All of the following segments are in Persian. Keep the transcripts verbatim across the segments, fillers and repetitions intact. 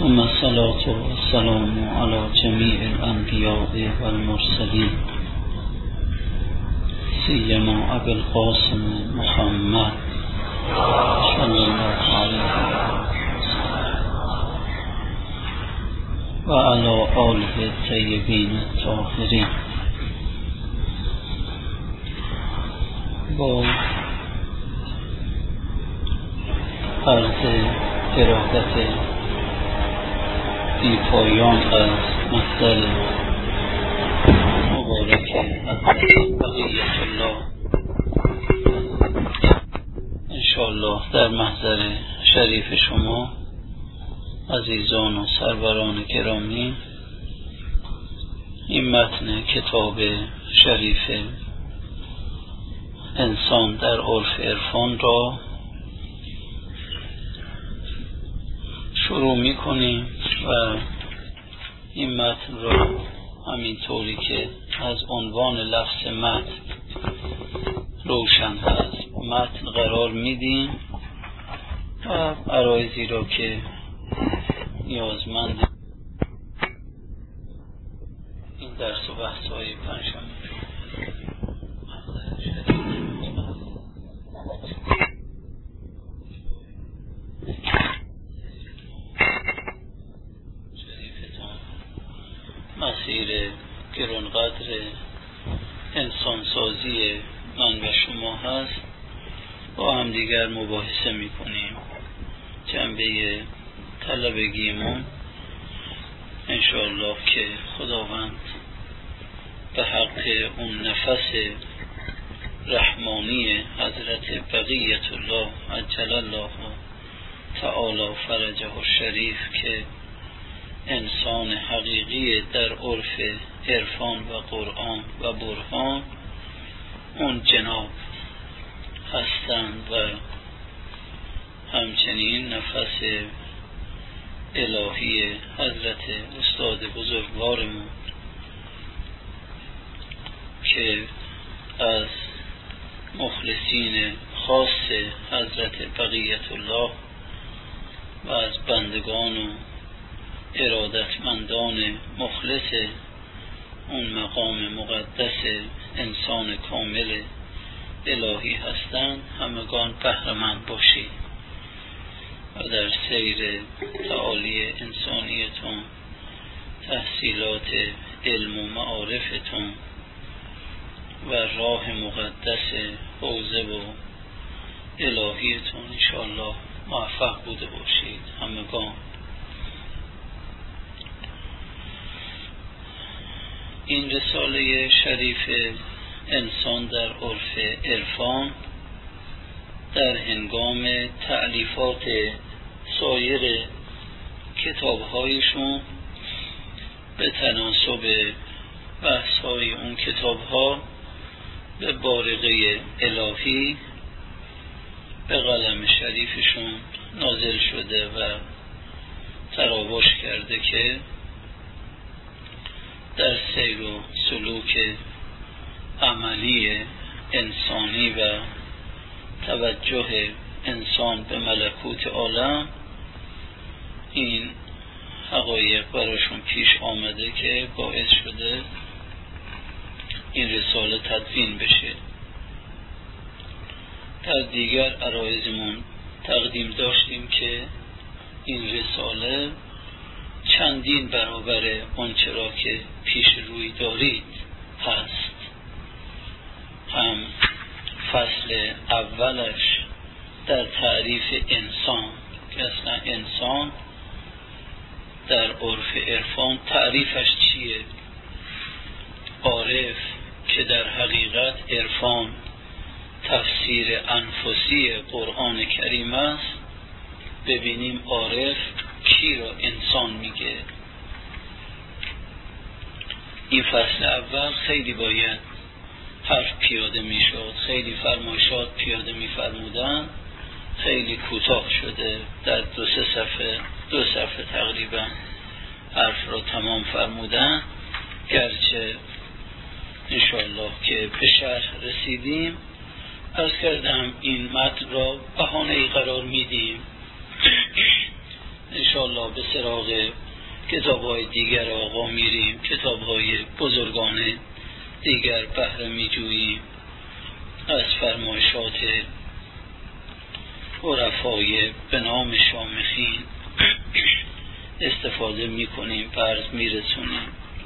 ثم الصلاة والسلام على جميع الأنبياء والمرسلين سيما أبي القاسم محمد صلى الله عليه وسلم وعلى آله الطيبين الطاهرين. با عرض ارادت بی پایان از مصدر مبارک حضرت بقیت الله انشاءالله در محضر شریف شما عزیزان و سروران گرامی این متن کتاب شریف انسان در عرف عرفان را شروع می کنیم و این متن را همینطوری که از عنوان لفظ متن روشن هست متن قرار میدیم و عرایضی را که نیازمند این درس و بحث های پنجشنبه مسیر گرانقدر انسانسازی من و شما هست با هم دیگر مباحثه می کنیم. جنبه طلبگیمون انشاءالله که خداوند به حق اون نفس رحمانی حضرت بقیت الله عجل الله تعالی فرجه الشریف که انسان حقیقی در عرف عرفان و قرآن و برهان اون جناب هستند و همچنین نفس الهی حضرت استاد بزرگوارمون که از مخلصین خاص حضرت بقیت الله و از بندگان و ارادتمندان مخلص اون مقام مقدس انسان کامل الهی هستند همگان بهره‌مند باشید و در سیر تعالی انسانیتون تحصیلات علم و معارفتون و راه مقدس حوزه و الهیتون انشاءالله موفق بوده باشید همگان. این رساله شریف انسان در عرف عرفان در هنگام تألیفات سایر کتاب‌هایشون به تناسب بحث‌های اون کتاب‌ها به بارقه الهی به قلم شریفشون نازل شده و تراوش کرده که در سیر و سلوک عملی انسانی و توجه انسان به ملکوت عالم این حقایق براشون پیش آمده که باعث شده این رساله تدوین بشه. در دیگر عرایضمون تقدیم داشتیم که این رساله چندین برابر آنچه را که پیش روی دارید هست. هم فصل اولش در تعریف انسان که اصلا انسان در عرف عرفان تعریفش چیه، عارف که در حقیقت عرفان تفسیر انفسی قرآن کریم است ببینیم عارف کی را انسان میگه. این فصل اول خیلی باید حرف پیاده میشد، خیلی فرمایشات پیاده میفرمودن، خیلی کوتاه شده در دو سه صفحه دو صفحه تقریبا حرف را تمام فرمودن. گرچه انشاءالله که به شرح رسیدیم عرض کردم این متن را بهانه‌ای قرار میدیم انشاءالله به سراغ کتاب‌های دیگر آقا میریم، کتاب‌های بزرگان دیگر بهره می‌جوییم، از فرمایشات عرفای به نام شامخین استفاده می‌کنیم، برز می‌رسونیم.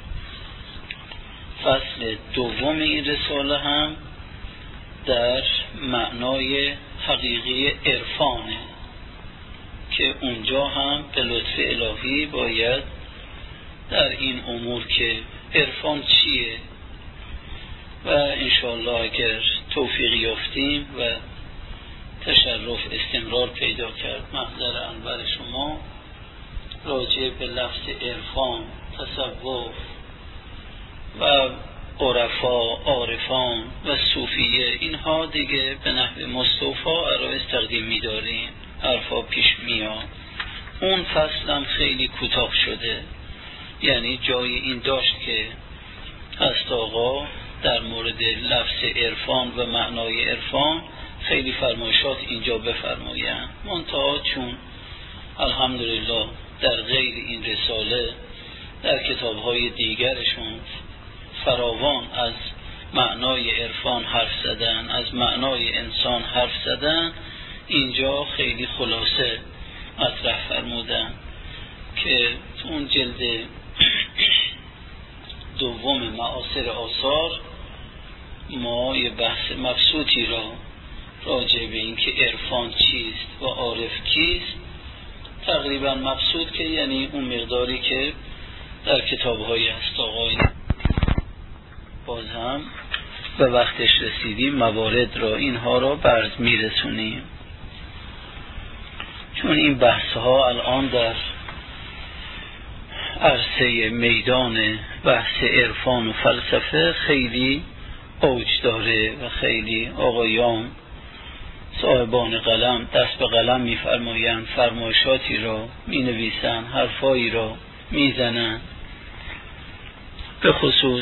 فصل دوم این رساله هم در معنای حقیقی عرفانه که اونجا هم به لطف الهی باید در این امور که عرفان چیه و انشاءالله اگر توفیق یافتیم و تشرف استمرار پیدا کرد محضر انور شما راجع به لفظ عرفان، تصوف و عرفا، عارفان و صوفیه، اینها دیگه به نحو مصطفی عرایز تقدیم می‌داریم، حرفا پیش میاد. اون فصلم خیلی کوتاه شده، یعنی جای این داشت که هست آقا در مورد لفظ عرفان و معنای عرفان خیلی فرمایشات اینجا بفرمایند. منتها چون الحمدلله در غیر این رساله در کتاب‌های دیگرشون فراوان از معنای عرفان حرف زدن، از معنای انسان حرف زدن، اینجا خیلی خلاصه مطرح فرمودن که اون جلد دوم معاصر آثار ما یه بحث مبسوطی را راجع به این که عرفان چیست و عارف کیست تقریبا مبسوط، که یعنی اون مقداری که در کتاب‌های هست آقای باز هم به وقتش رسیدیم موارد را اینها را برز میرسونیم، چون این بحث ها الان در عرصه میدان بحث عرفان و فلسفه خیلی اوج داره و خیلی آقایان صاحبان قلم دست به قلم میفرمایند، فرمایشاتی را مینویسن، حرفایی را میزنن. به خصوص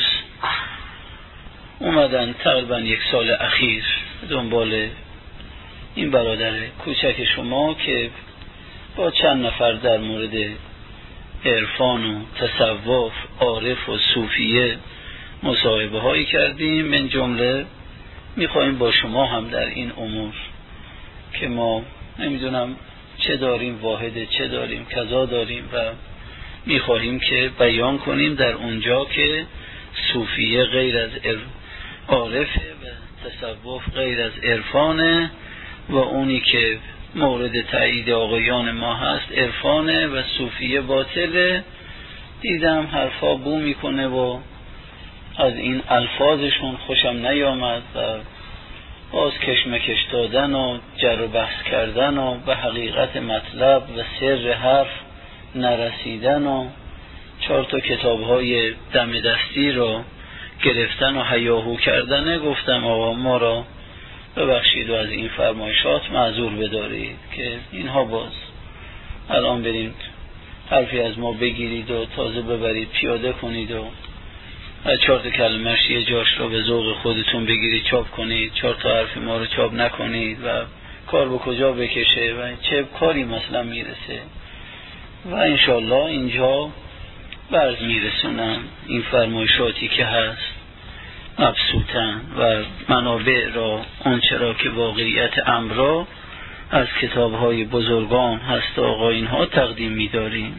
اومدن تقریبا یک سال اخیر دنبال این برادر کوچک شما که با چند نفر در مورد عرفان و تصوف، عارف و صوفیه مصاحبه هایی کردیم. من جمله میخوایم با شما هم در این امور که ما نمیدونم چه داریم، واحده چه داریم، کذا داریم و میخواهیم که بیان کنیم در اونجا که صوفیه غیر از عارفه و تصوف غیر از عرفانه و اونی که مورد تایید آقایان ما هست عرفانه و صوفیه باطله. دیدم حرفا بو میکنه و از این الفاظشون خوشم نیامد و باز کشمکش دادن و جر و بحث کردن و به حقیقت مطلب و سر حرف نرسیدن و چهار تا کتاب های دم دستی رو گرفتن و هیاهو کردن. گفتم آقا ما را ببخشید و از این فرمایشات معذور بدارید که اینها باز الان برید حرفی از ما بگیرید و تازه ببرید پیاده کنید و چهار تا کلمه‌اش یه جاش رو به ذوق خودتون بگیرید چاپ کنید، چهار تا حرف ما رو چاپ نکنید و کار به کجا بکشه و چه کاری مثلا میرسه. و انشالله اینجا برز میرسونم این فرمایشاتی که هست مبسوطن و منابع را آنچه را که واقعیت امر را از کتاب‌های بزرگان هست آقا اینها تقدیم می‌داریم.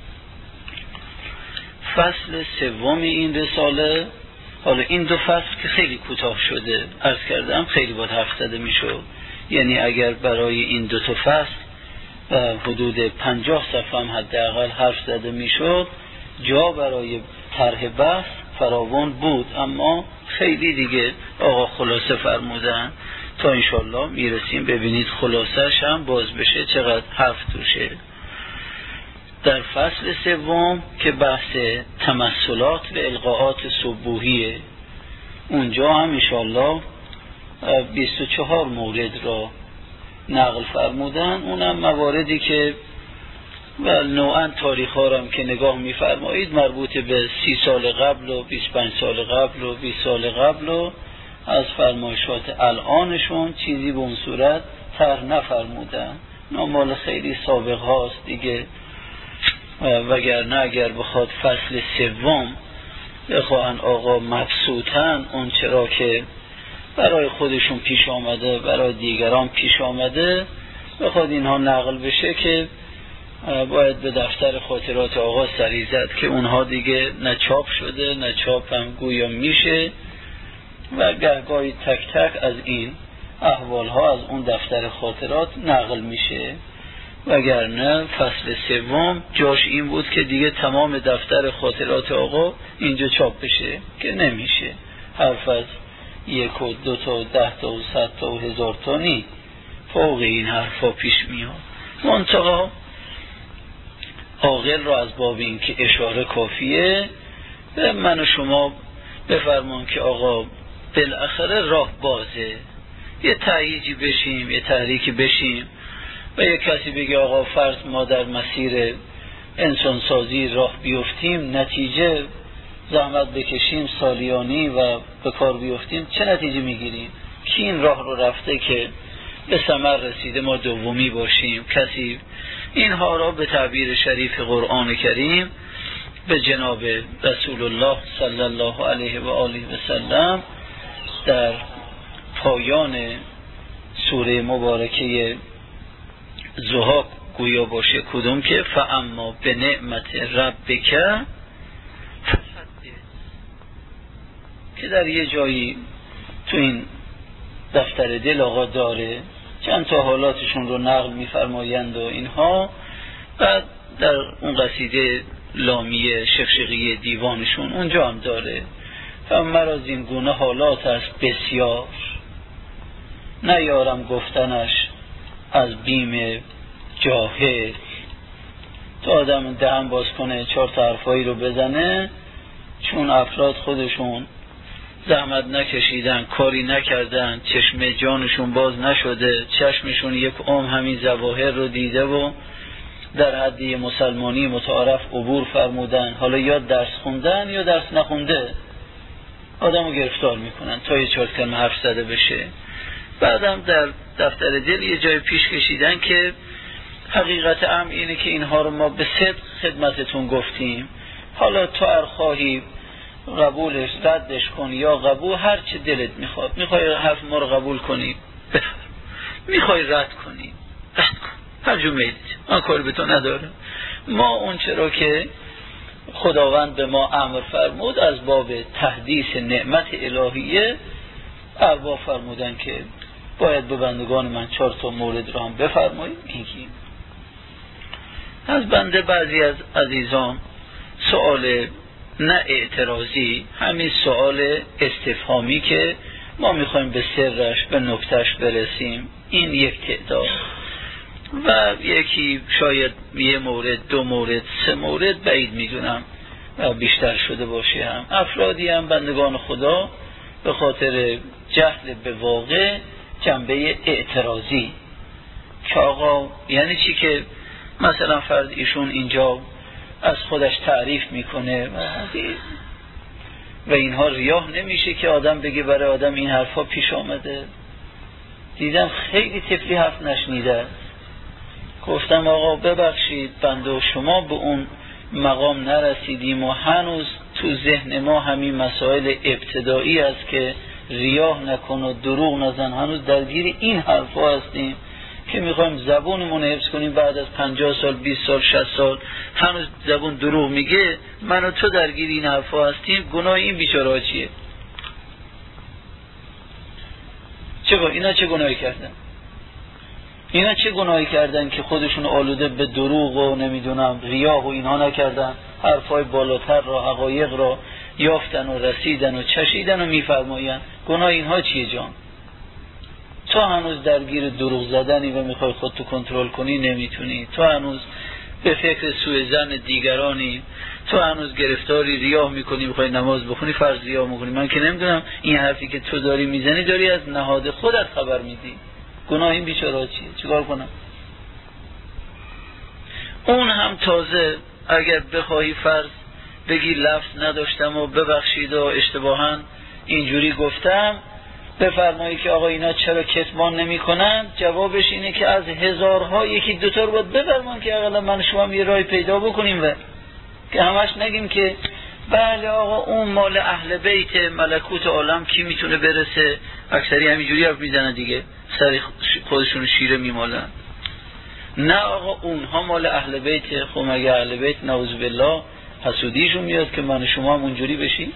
فصل سوم این رساله، حالا این دو فصل که خیلی کوتاه شده عرض کردم خیلی باید حرف زده میشد، یعنی اگر برای این دو تا فصل و حدود پنجاه صفحه هم حداقل حرف زده میشد جا برای طرح بحث فراوان بود، اما خیلی دیگه آقا خلاصه فرمودن تا انشالله میرسیم ببینید خلاصش هم باز بشه چقدر حرف توشه. در فصل سوم که بحث تمثلات و القاءات سبوحیه، اونجا هم انشالله بیست و چهار مورد را نقل فرمودن، اونم مواردی که و نوعا تاریخ ها را هم که نگاه میفرمایید مربوط به سی سال قبل و بیست و پنج سال قبل و بیست سال قبل و از فرمایشات الانشون چیزی به اون صورت طرح نفرمودن. نامال خیلی سابق هاست دیگه، وگرنه اگر بخواد فصل سوم بخواهن آقا مبسوطن اون چرا که برای خودشون پیش آمده برای دیگران پیش آمده بخواد اینها نقل بشه که باید به دفتر خاطرات آقا سری زد که اونها دیگه نه چاپ شده نه چاپ هم گویا میشه و گهگاهی تک تک از این احوال ها از اون دفتر خاطرات نقل میشه. وگرنه فصل سوم جاش این بود که دیگه تمام دفتر خاطرات آقا اینجا چاپ بشه که نمیشه، حرف از یک و دو تا و ده تا و صد تا و هزار تا نی، فوق این حرفا پیش میاد. منتها عاقل را از باب این که اشاره کافیه به من و شما بفرمان که آقا بالاخره راه بازه، یه تهییجی بشیم یه تحریکی بشیم و یه کسی بگه آقا فرض ما در مسیر انسانسازی راه بیفتیم، نتیجه زحمت بکشیم سالیانی و به کار بیفتیم، چه نتیجه میگیریم؟ کی این راه رو رفته که به ثمر رسیده ما دومی باشیم؟ کسی اینها را به تعبیر شریف قرآن کریم به جناب رسول الله صلی الله علیه و آله و سلم در پایان سوره مبارکه زحاق گویا باشه کدوم که فاما به نعمت ربک فحدث، که در یه جایی تو این دفتر دل آقا داره چند تا حالاتشون رو نقل می‌فرمایند و اینها، بعد در اون قصیده لامیه شفشقی دیوانشون اونجا هم داره فمر از این گونه حالات است بسیار، نیارم گفتنش از بیم جاهل. تا آدم دهن باز کنه چهار تا حرفایی رو بزنه، چون افراد خودشون زحمت نکشیدن کاری نکردن، چشم جانشون باز نشده، چشمشون یک عمر همین ظواهر رو دیده و در حدی مسلمانی متعارف عبور فرمودن، حالا یا درس خوندن یا درس نخونده آدمو گرفتار میکنن تا یه چهار کلمه حرف زده بشه. بعدم در دفتر دل یه جای پیش کشیدن که حقیقت امر اینه که اینها رو ما به صدق خدمتتون گفتیم، حالا تو ارخواهی قبولش ردش کن یا قبول، هر چه دلت میخواد، میخوای حرف ما رو قبول کنی بفرم، میخوای رد کنی رد کن، هر جو میلید، من کاری به تو ندارم. ما اون چرا که خداوند به ما امر فرمود از باب تحدیث نعمت الهیه ارباب فرمودن که باید به بندگان من چهار تا مورد رو هم بفرمایید. میگیم از بنده بعضی از عزیزان سوال نه اعتراضی، همین سوال استفهامی که ما میخوایم به سرش به نکتهش برسیم، این یک تعداد و یکی شاید یه مورد دو مورد سه مورد بعید میدونم و بیشتر شده باشه، هم افرادی هم بندگان خدا به خاطر جهل به واقع جنبه اعتراضی که آقا یعنی چی که مثلا فرض ایشون اینجا از خودش تعریف میکنه و اینها ریاه نمیشه که آدم بگه برای آدم این حرفا پیش آمده. دیدم خیلی طفلی حرف نشنیده، گفتم آقا ببخشید بنده و شما به اون مقام نرسیدیم و هنوز تو ذهن ما همین مسائل ابتدایی است که ریاه نکن و دروغ نزن، هنوز درگیر این حرفا هستیم که میخوایم زبونمون حفظ کنیم. بعد از پنجاه سال بیست سال شصت سال هنوز زبون دروغ میگه، من و تو درگیر این حرفا هستیم. گناه این بیچاره‌ها چیه؟ چه اینا چه گناهی کردن؟ اینا چه گناهی کردن که خودشون آلوده به دروغ و نمیدونم ریاه و اینها نکردن، حرفای بالاتر را حقایق را یافتن و رسیدن و چشیدن و میفرمایند. گناه اینها چیه جان؟ تو هنوز درگیر دروغ زدنی و میخوای خودتو کنترل کنی نمیتونی، تو هنوز به فکر سوء ظن دیگرانی، تو هنوز گرفتاری ریاه میکنی، میخوای نماز بخونی فرض ریاه میکنی. من که نمیدونم این حرفی که تو داری میزنی داری از نهاد خودت خبر میدی. گناه این بیچاره چیه؟ چیکار کنم؟ اون هم تازه اگر بخواهی فرض بگی لفظ نداشتم و ببخشید و اشتباها اینجوری گفتم، بفرمایید که آقا اینا چرا کتمان نمی کنن؟ جوابش اینه که از هزارها یکی دوتا رو باید بفرمان که اقلا من شما یه رای پیدا بکنیم و که همش نگیم که بله آقا اون مال اهل بیت ملکوت عالم کی میتونه برسه. اکثری همینجوری حرف میزنن دیگه، سر خودشون شیره میمالن. نه آقا اونها مال اهل بیت. خب مگه اهل بیت نعوذ بالله حسودیشون میاد که من شما هم اونجوری بشیم؟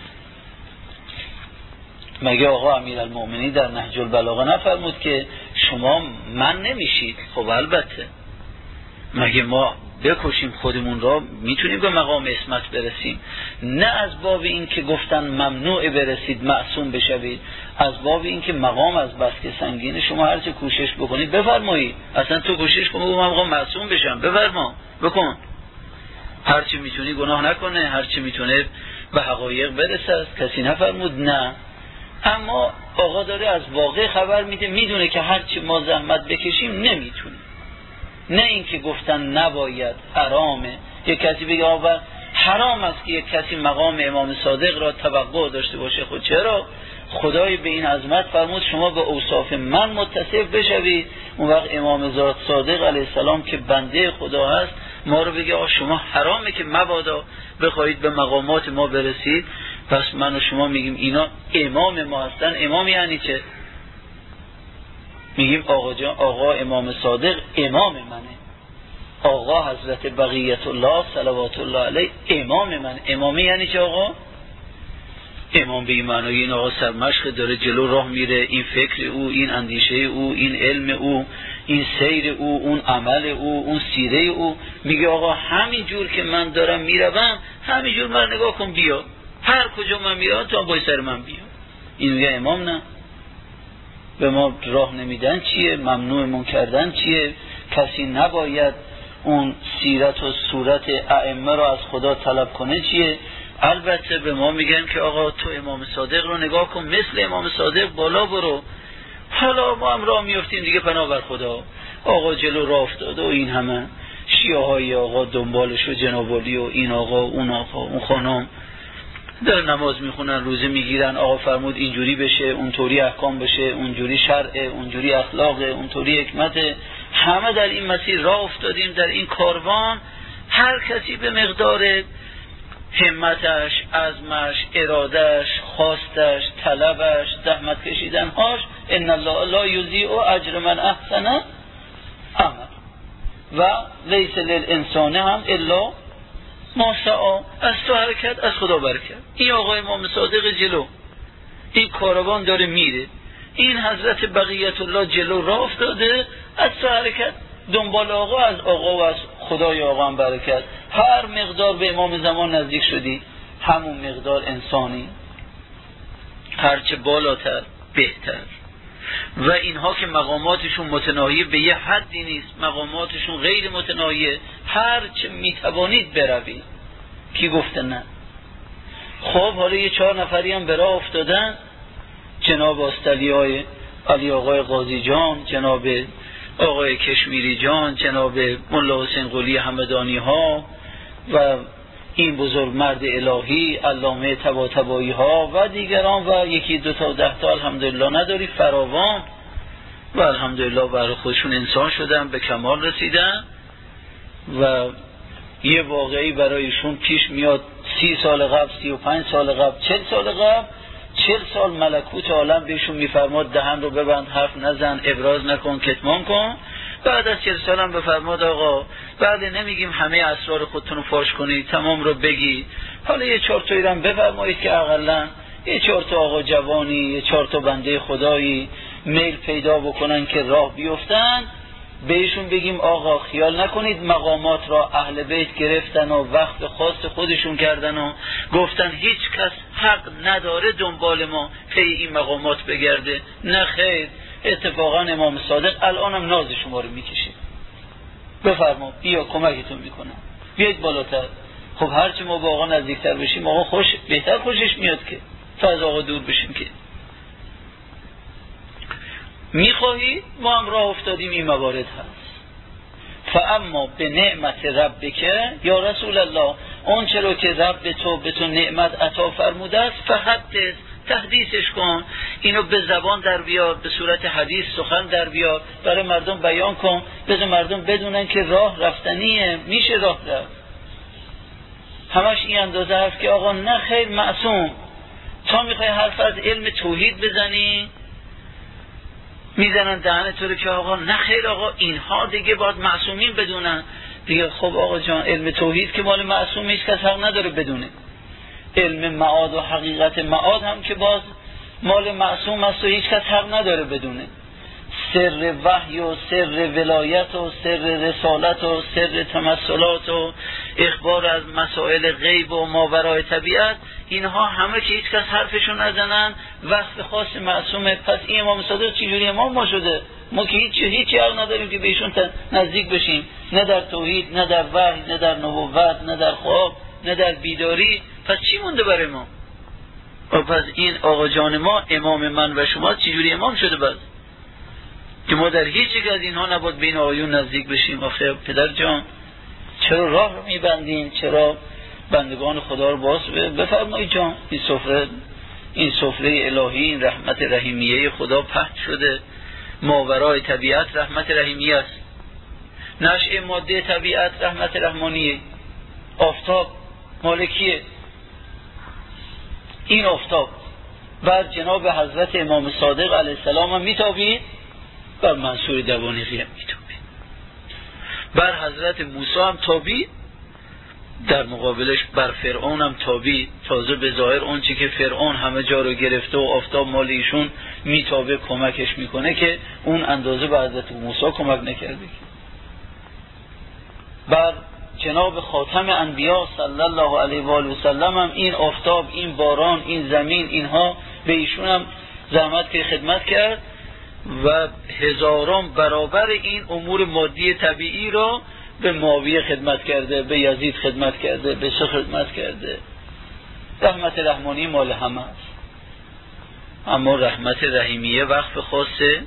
مگه آقا امیرالمومنین در نهج البلاغه نفرمود که شما من نمیشید؟ خب البته. مگه ما بکشیم خودمون را میتونیم به مقام اسمت برسیم؟ نه از باب این که گفتن ممنوع برسید معصوم بشوید، از باب این که مقام از بس که سنگین شما هرچه کوشش بکنید بفرمایید. اصلا تو کوشش کن بگو مقام معصوم بشم، بفرما بکن. هرچی میتونی گناه نکنه، هرچی میتونه به حقایق برسه. کسی نفرمود نه. اما آقا داره از واقع خبر میده، میدونه که هرچی ما زحمت بکشیم نمیتونیم. نه اینکه گفتن نباید، حرامه. یک کسی بگه آقا حرام است که یک کسی مقام امام صادق را توقع داشته باشه. خود چرا؟ خدای به این عظمت فرمود شما به اوصاف من متصف بشوید. اون وقت امام ذات صادق علیه السلام که بنده خدا هست ما رو بگه آقا شما حرامه که مبادا بخواهید به مقامات ما برسید. پس من و شما میگیم اینا امام ما هستن. امام یعنی چه؟ میگیم آقا جان آقا امام صادق امام منه، آقا حضرت بقیت الله صلوات الله علیه امام من. امامی یعنی چه آقا؟ امام به این معنی این آقا سرمشق داره جلو راه میره، این فکر او، این اندیشه او، این علم او، این سیر او، اون عمل او، اون سیره او. میگه آقا همین جور که من دارم میروم همین جور من نگاه کن بیا، هر کجا من میرم تا با سر من بیا. این میگه امام نه. به ما راه نمیدن چیه؟ ممنوعمون کردن چیه؟ کسی نباید اون سیرت و صورت ائمه را از خدا طلب کنه چیه؟ البته به ما میگن که آقا تو امام صادق رو نگاه کن، مثل امام صادق بالا برو. حالا ما هم راه میافتیم دیگه پناه بر خدا. آقا جلو راه افتاده و این همه شیعه های آقا دنبالش و جنابالی و این آقا اون آقا اون خانم در نماز میخونن، روزه میگیرن، آقا فرمود اینجوری بشه، اونطوری احکام بشه، اونجوری شرعه، اونجوری اخلاقه، اونطوری حکمته. همه در این مسیر راه افتادیم، در این کاروان. هر کسی به مقدار همتش، عزمش، ارادش، خواستش، طلبش، زحمت کشیدنهاش، ان الله لا یضیع اجر من احسن عمل و لیس للانسان هم الا ما سعی. از تو حرکت از خدا برکت. این آقا امام صادق جلو، این کاروان داره میره، این حضرت بقیت الله جلو راه افتاده، از تو حرکت دنبال آقا، از آقا و از خدای آقا هم برکت. هر مقدار به امام زمان نزدیک شدی همون مقدار انسانی، هرچه بالاتر بهتر. و اینها که مقاماتشون متناهی به یه حدی نیست، مقاماتشون غیر متناهیه، هر چه میتوانید بروید. کی گفته نه؟ خب حالا یه چهار نفری هم به راه افتادن، جناب آستلی های علی آقای قاضی جان، جناب آقای کشمیری جان، جناب ملا حسین قلی همدانی ها و این بزرگ مرد الهی علامه طباطبایی ها و دیگران و یکی دو تا ده تا الحمدلله نداری فراوان و الحمدلله برای خودشون انسان شدن، به کمال رسیدن. و یه واقعی برایشون پیش میاد سی سال قبل، سی و پنج سال قبل، چل سال قبل، چل سال ملکوت عالم بهشون میفرماد دهن رو ببند، حرف نزن، ابراز نکن، کتمان کن. بعد از چل سال هم بفرماد آقا بعد نمیگیم همه اسرار خودتون رو فاش کنید، تمام رو بگید. حالا یه چهار تایی رو هم بفرمایید که اقلا یه چهار تا آقا جوانی، یه چهار تا بنده خدایی میل پیدا بکنن که راه بیفتن. بهشون بگیم آقا خیال نکنید مقامات را اهل بیت گرفتن و وقت خاص خودشون کردن و گفتن هیچ کس حق نداره دنبال ما پی این مقامات بگرده. نه خیر، اتفاقا امام صادق الان هم ناز شما رو میکشه. بفرما بیا کمکتون میکنم، بیاید بالاتر. خب هرچی ما با آقا نزدیکتر بشیم آقا خوش بهتر خوشش میاد که تا از آقا دور بشیم. که میخواهی ما هم راه افتادیم، این موارد هست. فاما به نعمت ربک یا رسول الله، اون چرا که رب تو به تو نعمت عطا فرموده است، فحدث تحدیثش کن، اینو به زبان در بیار، به صورت حدیث سخن در بیار، برای مردم بیان کن، بذار مردم بدونن که راه رفتنیه، میشه راه رفت. همش این اندازه هست که آقا نه خیر معصوم، تا میخوای حرف از علم توحید بزنی میزنن دهن تو رو که آقا نه خیر آقا اینها دیگه باید معصومین بدونن دیگه. خب آقا جان علم توحید که مال معصوم هیچ کس حق نداره بدونه، علم معاد و حقیقت معاد هم که باز مال معصوم است و هیچ کس حق نداره بدونه. سر وحی و سر ولایت و سر رسالت و سر تمثلات و اخبار از مسائل غیب و ماورای طبیعت، اینها همه که هیچ کس حرفشون نزنن وقت خاص معصومه. پس این امام صادق چجوری امام ما شده؟ ما که هیچ هیچ حق نداریم که به ایشون نزدیک بشیم، نه در توحید، نه در وحی، نه در نبوت، نه در خواب، نه در بیداری. پس چی مونده برای ما؟ و پس این آقا جان ما امام من و شما چجوری امام شده بس که ما در هیچ یک از اینها نباید به این آیون نزدیک بشیم؟ آخه پدر جان چرا راه رو میبندیم؟ چرا بندگان خدا رو باز بفرمایید جان؟ این سفره این سفره الهی، این رحمت رحیمیه خدا پهن شده، ماورای طبیعت رحمت رحیمیه است، نشأه ماده طبیعت رحمت رحمانیه. آفتاب مالکیه، این آفتاب بر جناب حضرت امام صادق علیه السلام هم میتابید، بر منصور دوانیقی هم میتابید، بر حضرت موسی هم تابید، در مقابلش بر فرعون هم تابید. تازه به ظاهر اون چی که فرعون همه جا رو گرفته و آفتاب مال ایشون میتابه کمکش میکنه که اون اندازه به حضرت موسی کمک نکرده. بر جناب خاتم انبیا صلی الله علیه و آله و سلم هم این آفتاب، این باران، این زمین، اینها به ایشون هم زحمت که خدمت کرد و هزاران برابر این امور مادی طبیعی را به معاویه خدمت کرده، به یزید خدمت کرده، به سه خدمت کرده. رحمت رحمانی مال همه است، اما رحمت رحیمیه وقف خاصه.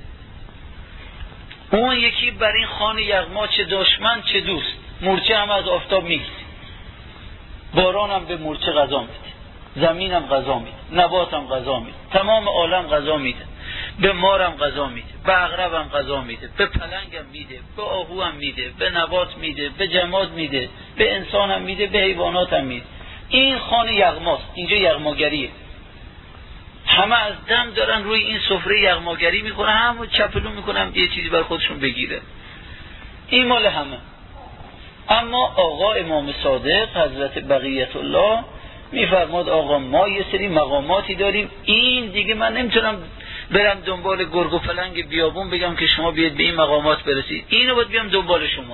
اون یکی بر این خان یغما چه دشمن چه دوست، مورچه هم از آفتاب میگیره، باران هم به مورچه غذا میده، زمین هم غذا میده، نبات هم غذا میده، تمام عالم غذا میده، به مار هم غذا میده، به عقرب هم غذا میده، به پلنگ هم میده، به آهو هم میده، به نبات میده، به جماد میده، به انسان هم میده، به حیوانات هم میده. این خان یغماست، اینجا یغماگریه. همه از دم دارن روی این سفره یغماگری میکنن، همه چپلو میکنن یه چیزی بر خودشون بگیره. این مال همه. اما آقا امام صادق حضرت بقیت الله میفرماد آقا ما یه سری مقاماتی داریم، این دیگه من نمیتونم برم دنبال گرگ و پلنگ بیابون بگم که شما بیاید به این مقامات برسید، اینو باید بیام دنبال شما،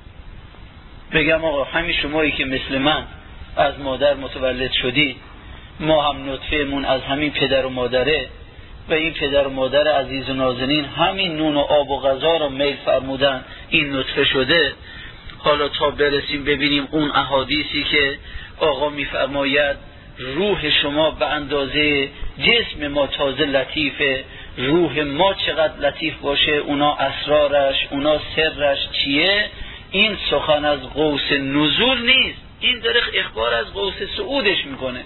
بگم آقا همین شمایی که مثل من از مادر متولد شدی، ما هم نطفه‌مون از همین پدر و مادره و این پدر و مادر عزیز و نازنین همین نون و آب و غذا رو میل فرمودن، این نطفه شده. حالا تا برسیم ببینیم اون احادیثی که آقا میفرماید روح شما به اندازه جسم ما تازه لطیفه، روح ما چقدر لطیف باشه، اونا اسرارش، اونا سرش چیه. این سخن از قوس نزول نیست، این داره اخبار از قوس صعودش میکنه.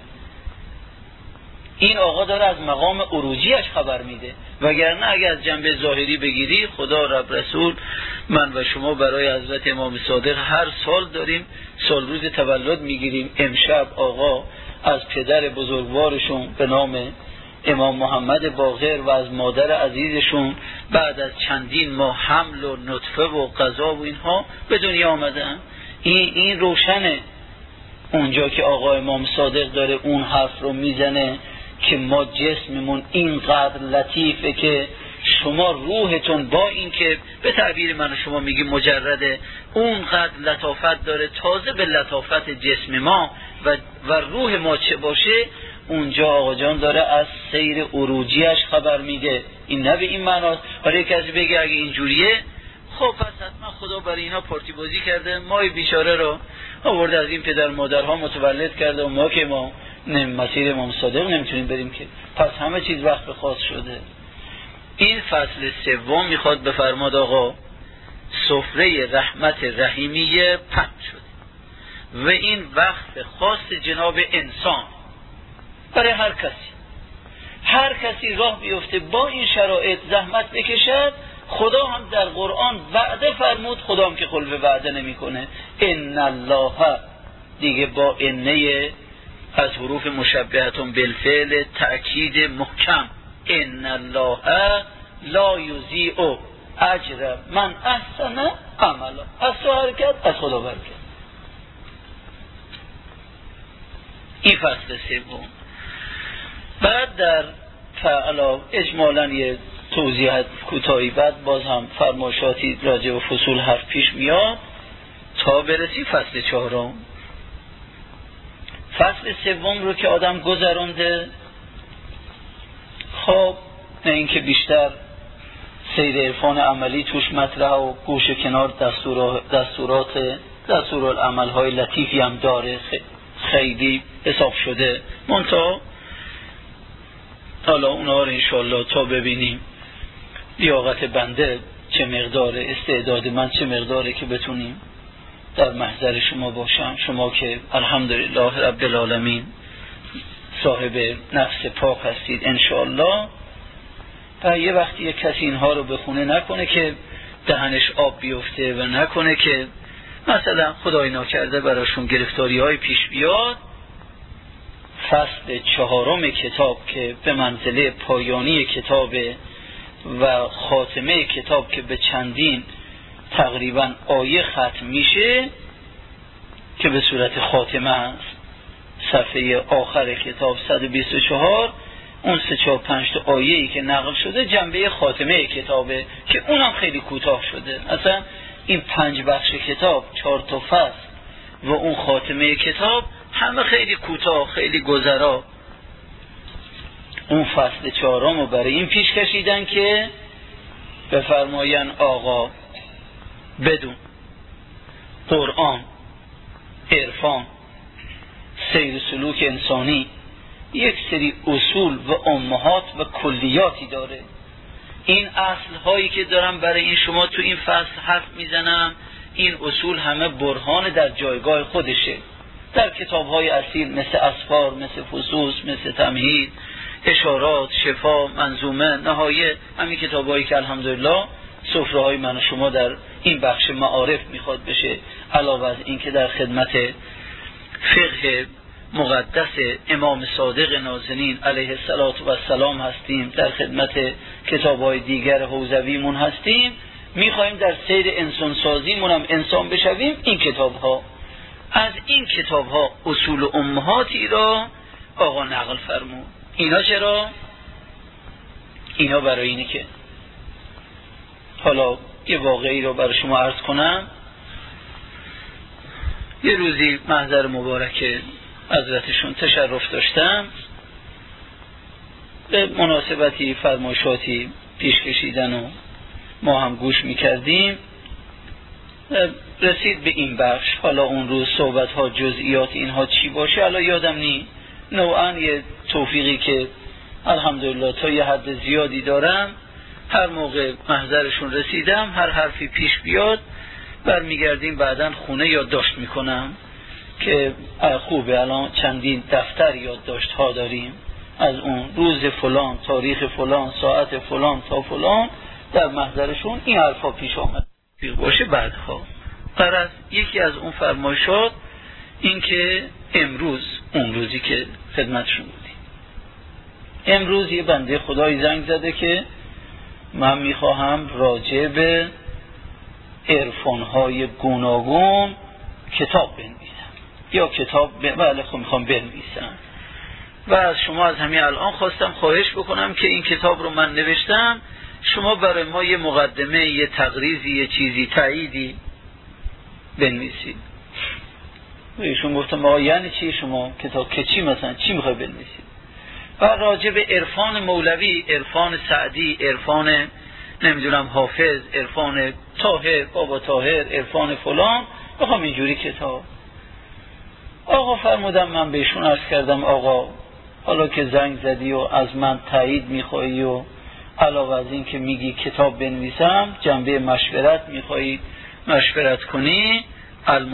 این آقا داره از مقام عروجیش خبر میده، وگرنه اگر از جنبه ظاهری بگیری خدا رب رسول من و شما برای حضرت امام صادق هر سال داریم سال روز تولد میگیریم. امشب آقا از پدر بزرگوارشون به نام امام محمد باقر و از مادر عزیزشون بعد از چندین ماه حمل و نطفه و قضا و اینها به دنیا آمدن. این این روشنه. اونجا که آقا امام صادق داره اون حرف رو میزنه که ما جسممون اینقدر لطیفه که شما روحتون با این که به تعبیر من و شما میگی مجرده، اونقدر لطافت داره، تازه به لطافت جسم ما و, و روح ما چه باشه، اونجا آقا جان داره از سیر عروجیش خبر میده. این نه به این معناست برای کسی بگه اگه اینجوریه خب پس حتما خدا برای اینا پارتی بازی کرده، مای بیچاره رو آورده از این پدر مادرها متولد کرده و ما که ما مسیر امام صادق نمیتونیم بریم که، پس همه چیز وقت خاص شده. این فصل سوم میخواد بفرماد آقا سفره رحمت رحیمیه پهن شده و این وقت خاص جناب انسان برای هر کسی. هر کسی راه بیفته با این شرایط زحمت بکشد، خدا هم در قرآن وعده فرمود، خدا هم که خلف وعده نمی کنه. ان الله دیگه با انه از حروف مشبهتون بالفعل تأکید محکم، ان الله لا یضیع اجر من احسن عملا. از تو حرکت از خدا برکت. این فصل سوم. بعد در فعلا اجمالاً یه توضیحات کوتاهی، بعد باز هم فرمایشاتی راجع به فصول حرف پیش میاد تا برسی فصل چهارم. فصل سوم رو که آدم گذرونده، خب نه اینکه بیشتر سیر عرفان عملی توش مطرح و گوش کنار دستورات دستورات دستورالعمل های لطیفی هم داره، خیلی حساب شده. منتها حالا اونا رو انشالله تا ببینیم لیاقت بنده چه مقداره، استعداد من چه مقداره که بتونیم در محضر شما باشم، شما که الحمدلله رب العالمین صاحب نفس پاک هستید انشالله. و یه وقتی یک کسی اینها رو بخونه نکنه که دهنش آب بیفته و نکنه که مثلا خدای ناکرده براشون گرفتاری های پیش بیاد. فصل چهارم کتاب که به منزله پایانی کتاب و خاتمه کتاب که به چندین تقریبا آیه ختم میشه که به صورت خاتمه است، صفحه آخر کتاب صد و بیست و چهار، اون سه چهار پنج تا آیه‌ای که نقل شده جنبه خاتمه کتابه که اونم خیلی کوتاه شده. اصلا این پنج بخش کتاب، چهار تا فصل و اون خاتمه کتاب همه خیلی کوتاه، خیلی گذرا. اون فصل چهارم رو برای این پیش کشیدن که بفرماین آقا بدون قرآن، عرفان، سیر سلوک انسانی یک سری اصول و امهات و کلیاتی داره. این اصل هایی که دارم برای این شما تو این فصل حرف میزنم، این اصول همه برهان در جایگاه خودشه در کتاب های اصیل مثل اسفار، مثل فصوص، مثل تمهید، اشارات، شفا، منظومه، نهایه، همین کتاب هایی که الحمدلله سفره های من و شما در این بخش معارف میخواد بشه، علاوه از این که در خدمت فقه مقدس امام صادق نازنین علیه السلام هستیم، در خدمت کتاب های دیگر حوزویمون هستیم، میخوایم در سیر انسان سازیمون هم انسان بشویم. این کتاب ها، از این کتاب ها اصول و امهاتی را آقا نقل فرمود. اینا چرا؟ اینا برای اینه که حالا یه واقعی رو برای شما عرض کنم. یه روزی محضر مبارک حضرتشون تشرف داشتم، به مناسبتی فرمایشاتی پیش کشیدن و ما هم گوش میکردیم، رسید به این بخش. حالا اون روز صحبت ها جزئیات اینها چی باشه حالا یادم نی، نوعا یه توفیقی که الحمدلله تا یه حد زیادی دارم، هر موقع محضرشون رسیدم هر حرفی پیش بیاد برمیگردیم بعدن خونه یادداشت میکنم که خوبه الان چندین دفتر یادداشت ها داریم از اون روز فلان، تاریخ فلان، ساعت فلان تا فلان، در محضرشون این حرفا پیش آمد باشه. بعدها قرار یکی از اون فرمایشات این که امروز، اون روزی که خدمتشون بودیم، امروز یه بنده خدای زنگ زده که من میخواهم راجع به عرفان‌های گوناگون کتاب بنویسم یا کتاب ب... بله خب میخوام بنویسم و از شما از همین الان خواستم خواهش بکنم که این کتاب رو من نوشتم، شما برای ما یه مقدمه، یه تقریزی، یه چیزی تاییدی بنویسید. ایشون گفتم آقا یعنی چی شما کتاب که چی مثلا چی میخوای بنویسید؟ و راجع به عرفان مولوی، عرفان سعدی، عرفان نمیدونم حافظ، عرفان طاهر، بابا طاهر، عرفان فلان، بخوام اینجوری کتاب. آقا فرمودم، من بهشون عرض کردم آقا حالا که زنگ زدی و از من تایید میخوایی و علاوه از این که میگی کتاب بنویسم جنبه مشورت میخوایی مشورت کنی،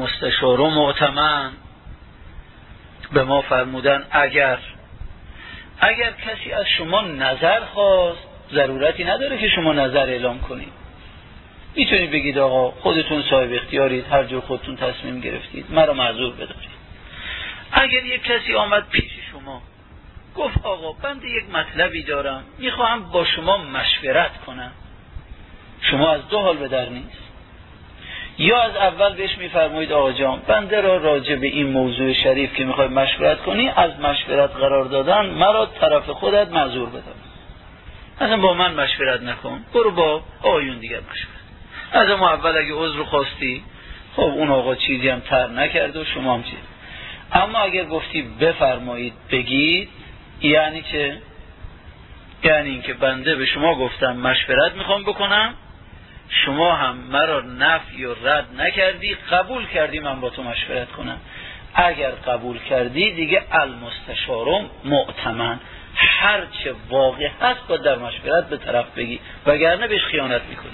المستشار معتمن. به ما فرمودن اگر اگر کسی از شما نظر خواست ضرورتی نداره که شما نظر اعلام کنید، میتونید بگید آقا خودتون صاحب اختیارید، هر جور خودتون تصمیم گرفتید، مرا معذور بدارید. اگر یک کسی آمد پیش شما گفت آقا بنده یک مطلبی دارم میخواهم با شما مشورت کنم، شما از دو حال به در نیست، یا از اول بهش میفرمایید آقا جان بنده را راجع به این موضوع شریف که میخوای مشورت کنی از مشورت قرار دادن مرا طرف خودت معذور بدار، اصلا با من مشورت نکن، برو با آقایون دیگر مشورت. از اما اول اگه عذر خواستی خب اون آقا چیزی هم تر نکرد و شما هم چیز. اما اگر گفتی بفرمایید بگید، یعنی چه؟ یعنی این که بنده به شما گفتم مشورت میخوام بکنم، شما هم مرا نفی و رد نکردی، قبول کردی من با تو مشورت کنم. اگر قبول کردی دیگه المستشارم مؤتمن، هر چه واقع هست با در مشورت به طرف بگی، وگرنه بهش خیانت میکنی،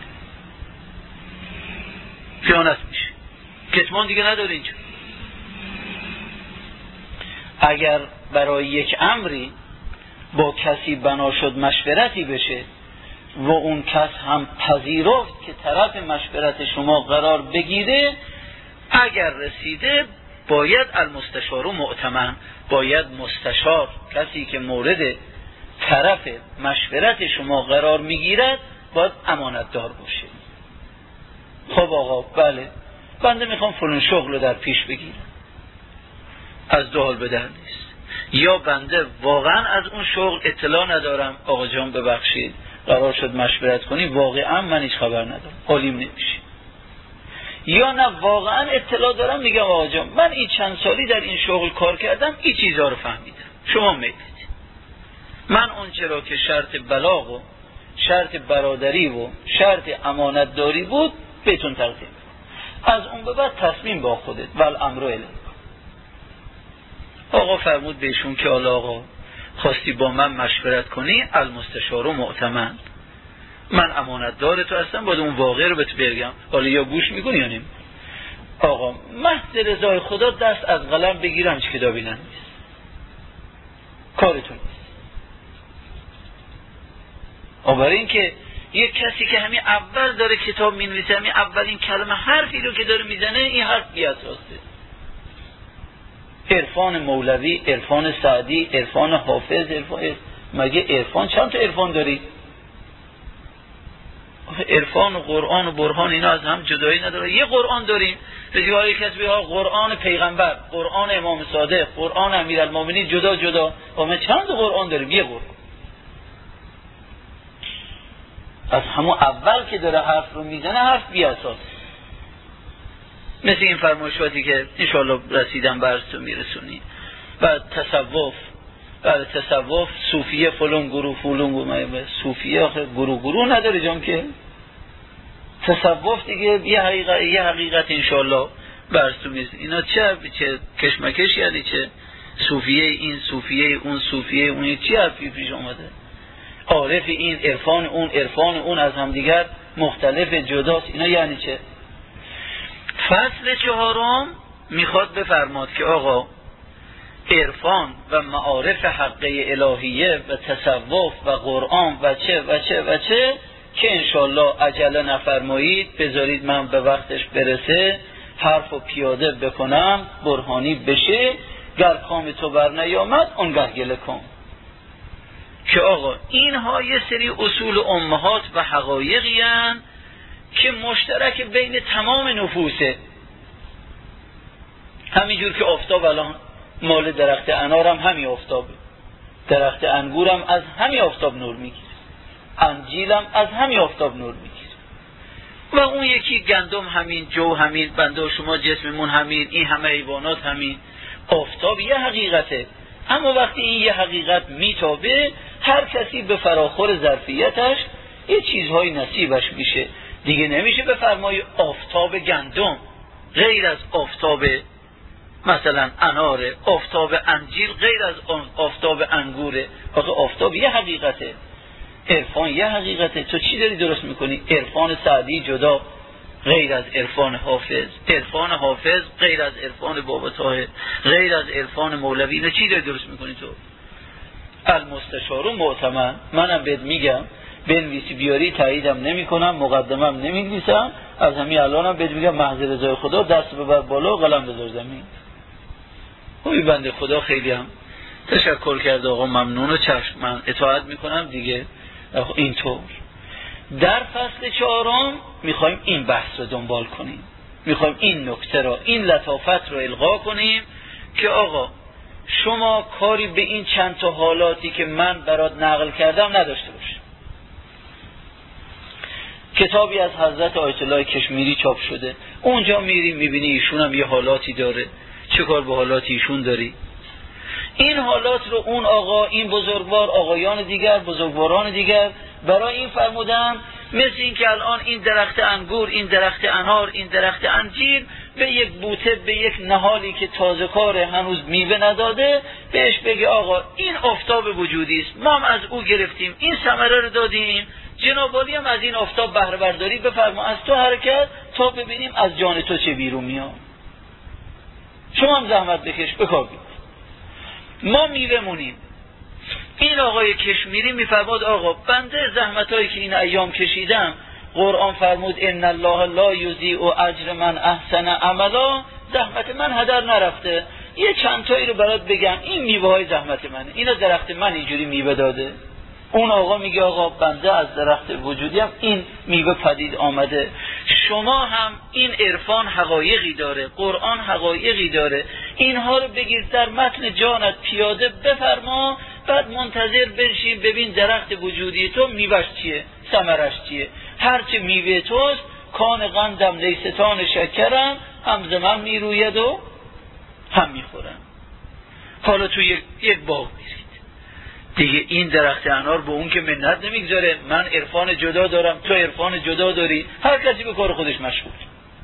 خیانت میشه، کتمان دیگه نداری اینجا. اگر برای یک امری با کسی بنا شد مشورتی بشه و اون کس هم پذیرفت که طرف مشورت شما قرار بگیره، اگر رسیده باید المستشار و مؤتمن، باید مستشار، کسی که مورد طرف مشورت شما قرار میگیرد باید امانت دار باشه. خب آقا بله بنده میخوام فلان شغل رو در پیش بگیرم، از دو حال به در نیست، یا بنده واقعا از اون شغل اطلاع ندارم، آقا جان ببخشید قرار شد مشورت کنی واقعا من هیچ خبر ندارم، حالیم نمیشه، یا نه واقعا اطلاع دارم میگم آقا جان من این چند سالی در این شغل کار کردم این چیزها رو فهمیدم، شما میدید من اون چرا که شرط بلاغ و شرط برادری و شرط امانت داری بود بهتون تقدیم، از اون به بعد تصمیم با خودت ول امر الیک. آقا فرمود بهشون که حالا آقا خواستی با من مشورت کنی المستشار و مؤتمن، من امانت دار تو هستم، باید اون واقع رو بهت بگم، حالا یا گوش میکنی یا نمی. آقا محض رضای خدا دست از قلم بگیرم چه کتابی ننویس، کارتون نیست. برای این که یک کسی که همین اول داره کتاب مینویسه، همین اولین کلمه حرفی رو که داره میزنه این حرف بی‌اساسه. عرفان مولوی، عرفان سعدی، عرفان حافظ، عرفان مگه عرفان چند تا عرفان داری؟ عرفان و قرآن و برهان اینا از هم جدایی نداره. یه قرآن داریم به جای کسی ها قرآن پیغمبر، قرآن امام صادق، قرآن امیرالمومنین جدا جدا، ما چند تا قرآن داریم؟ یه قرآن. از همون اول که داره حرف رو میزنه حرف بی اساس، مثل این فرمایشاتی که انشاءالله رسیدم براتون میرسونی. بعد تصوف، بعد تصوف صوفیه فلان گروه فلان گروه، صوفیه آخه گروه گروه نداره جام که تصوف دیگه یه حقیقت، یه حقیقت انشاءالله براتون میرسونی. اینا چه چه کشمکش، یعنی چه صوفیه این صوفیه اون صوفیه اون، چی حرفی پیش اومده؟ عارف این عرفان اون عرفان اون از هم دیگر مختلف جداست، اینا یعنی چه؟ فصل چهارم میخواد بفرماد که آقا عرفان و معارف حقه الهیه و تصوف و قرآن و چه و چه و چه که انشالله عجله نفرمایید، بذارید من به وقتش برسه حرف و پیاده بکنم برهانی بشه، گر کام تو بر نیامد اونگه گله کن. که آقا اینها یه سری اصول امهات و حقایقی هستند که مشترک بین تمام نفوسه. همینجور که آفتاب الان مال درخت انارم همین آفتابه، درخت انگورم از همین آفتاب نور میگیره، انجیلم از همین آفتاب نور میگیره، و اون یکی گندم همین، جو همین، بنده و شما جسممون همین، این همه حیوانات همین. آفتاب یه حقیقته، اما وقتی این یه حقیقت میتابه هر کسی به فراخور ظرفیتش یه چیزهای نصیبش میشه. دیگه نمیشه بفرمایی آفتاب گندم غیر از آفتاب مثلا اناره، آفتاب انجیل غیر از آفتاب انگوره. آخه آفتاب یه حقیقته، عرفان یه حقیقته. تو چی داری درست میکنی؟ عرفان سعدی جدا غیر از عرفان حافظ، عرفان حافظ غیر از عرفان بابا طاهر، غیر از عرفان مولوی. نه چی داری درست میکنی تو؟ المستشار معتمد، منم بهت میگم بنویسی بیاری تاییدم نمی کنم، مقدمم نمی نویسم، از همین الانم بهت میگم محض رضای خدا دست ببر بالا قلم بذار زمین. خوبی بنده خدا خیلی هم تشکر کرد، آقا ممنون و چشم من اطاعت میکنم دیگه. اینطور در فصل چهارم میخوایم این بحث رو دنبال کنیم، میخوایم این نکته رو، این لطافت رو القا کنیم که آقا شما کاری به این چند تا حالاتی که من برات نقل کردم نداشته باشه. کتابی از حضرت آیت الله کشمیری چاپ شده، اونجا میری میبینی ایشون هم یه حالاتی داره، چه کار به حالات ایشون داری؟ این حالات رو اون آقا، این بزرگوار، آقایان دیگر، بزرگواران دیگر برای این فرمودن، مثل این که الان این درخت انگور، این درخت انار، این درخت انجیر به یک بوته، به یک نهالی که تازه کاره هنوز میوه نداده بهش بگه آقا این آفتاب وجودی است، ما هم از او گرفتیم، این ثمره رو دادیم، جناب عالی هم از این آفتاب بهره برداری بفرما، از تو حرکت تا ببینیم از جان تو چه بیرون میاد، شما هم زحمت بکش بکار بید، ما میوه مونیم. این آقای کشمیری میفرماد آقا بنده زحمتایی که این ایام کشیدم، قرآن فرمود ان الله لا یضیع اجر من احسن عملا، زحمت من هدر نرفته، یه چند تایی رو برات بگم، این میوه های زحمت منه، اینا درخت من اینجوری میوه داده. اون آقا میگه آقا بنده از درخت وجودیم این میوه پدید آمده، شما هم این عرفان حقایقی داره، قرآن حقایقی داره، اینها رو بگیر در متن جانت پیاده بفرما، بعد منتظر بنشین ببین درخت وجودی تو میوهش چیه، ثمرش چیه، هرچه میوه توست کان قندم لیستان شکرم، هم ز من میروید و هم میخورم. حالا تو یک, یک باغ میرید دیگه، این درخت انار به اون که منت نمیگذاره، من عرفان جدا دارم تو عرفان جدا داری، هر کسی به کار خودش مشغول.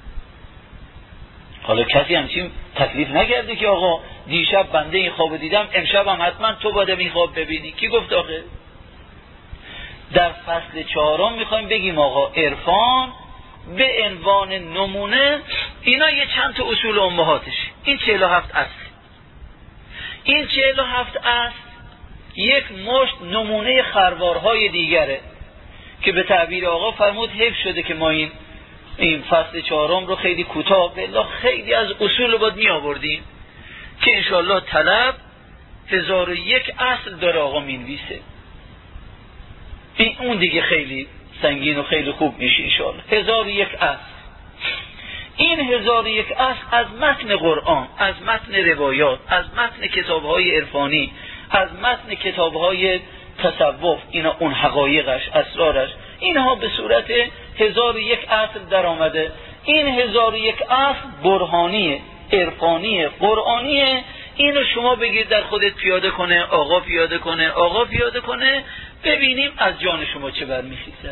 حالا کسی همچین تکلیف نکرده که آقا دیشب بنده این خواب دیدم، امشب هم حتما تو باید این خواب ببینی، کی گفت آخه؟ در فصل چهارم میخوایم بگیم آقا عرفان به عنوان نمونه، اینا یه چند تا اصول امهاتش، این چهل و هفت اصل، این چهل و هفت اصل یک مشت نمونه خروارهای دیگره که به تعبیر آقا فرمود حیف شده که ما این این فصل چهارم رو خیلی کوتاه، بلا خیلی از اصول رو باید می آوردیم که انشاءالله طلب هزار و یک اصل داره آقا می نویسه، این اون دیگه خیلی سنگین و خیلی خوب میشه انشاءالله. هزار و یک اصل، این هزار و یک اصل از متن قرآن، از متن روایات، از متن کتابهای عرفانی، از متن کتابهای تصوف، اینا اون حقایقش، اسرارش، اینها به صورت هزار و یک اصل در آمده. این هزار و یک اصل برهانیه، عرفانیه، قرآنیه، اینو شما بگید در خودت پیاده کنه، آقا پیاده کنه، آقا پیاده کنه، ببینیم از جان شما چه برمیخیزه.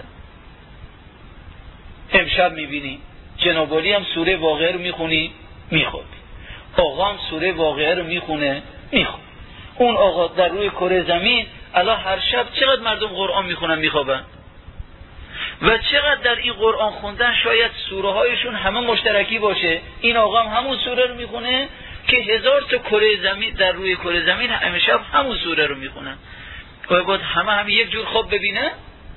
امشب میبینی جناب عالی هم سوره واقعه رو میخونی میخواد، آقا هم سوره واقعه رو میخونه میخواد. اون آقا در روی کره زمین الان هر شب چقدر مردم قرآن میخونن میخوابن، و چقدر در این قرآن خوندن شاید سوره هایشون همه مشترکی باشه، این آقا هم همون سوره رو میخونه که هزار تا کره زمین در روی کره زمین همه شب همون سوره رو میخونن، و باید همه هم یک جور خواب ببینه.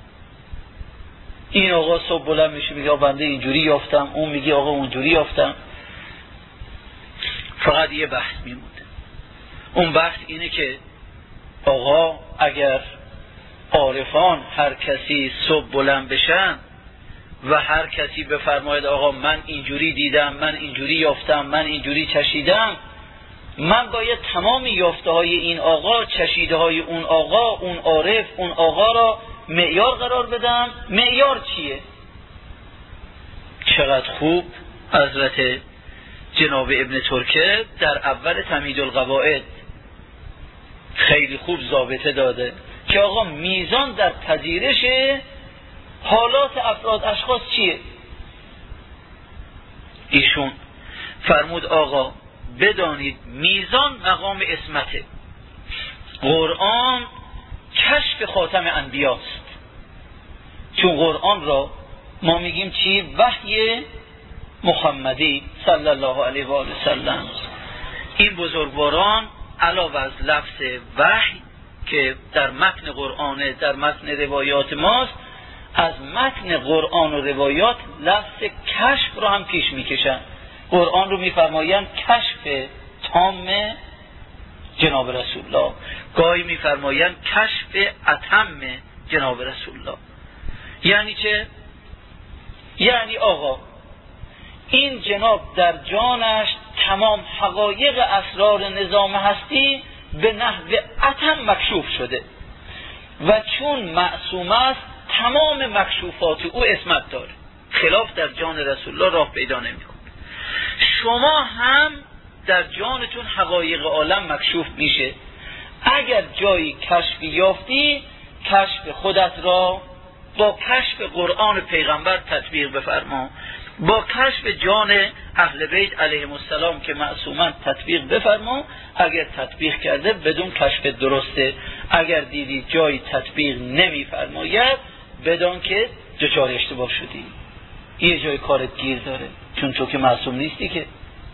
این آقا صبح بلند میشه میگه بنده اینجوری یافتم، اون میگه آقا اونجوری یافتم. فقط یه بحث میمونه، اون بحث اینه که آقا اگر عارفان هر کسی صبح بلند بشن و هر کسی بفرماید آقا من اینجوری دیدم، من اینجوری یافتم، من اینجوری چشیدم، من باید تمام یافته های این آقا، چشیده های اون آقا، اون عارف، اون آقا را معیار قرار بدم. معیار چیه؟ چقدر خوب حضرت جناب ابن ترکه در اول تمهید القواعد خیلی خوب ضابطه داده که آقا میزان در پذیرش حالات افراد اشخاص چیه. ایشون فرمود آقا بدانید میزان مقام عصمته، قرآن کشف خاتم انبیاست، چون قرآن را ما میگیم چی؟ وحی محمدی صلی الله علیه و آله وسلم. این بزرگواران علاوه از لفظ وحی که در متن قرآن، در متن روایات ماست، از متن قرآن و روایات لفظ کشف رو هم پیش میکشن. قرآن رو میفرمایند کشف تام جناب رسول الله، گاهی میفرمایند کشف اتم جناب رسول الله. یعنی چه؟ یعنی آقا این جناب در جانش تمام حقایق اسرار نظام هستی به نحو اتم مکشوف شده و چون معصوم است تمام مکشوفات او اسمت داره، خلاف در جان رسول الله راه پیدا نمی‌کنه. شما هم در جانتون حقایق عالم مکشوف میشه. اگر جایی کشف یافتی، کشف خودت را با کشف قرآن پیغمبر تطبیق بفرما، با کشف جان اهل بیت علیهم السلام که معصومن تطبیق بفرما. اگر تطبیق کرده بدون کشف درسته، اگر دیدی جایی تطبیق نمیفرماید بدون که دچار اشتباه شدی، یه جای کارت گیر داره، چون تو که معصوم نیستی که.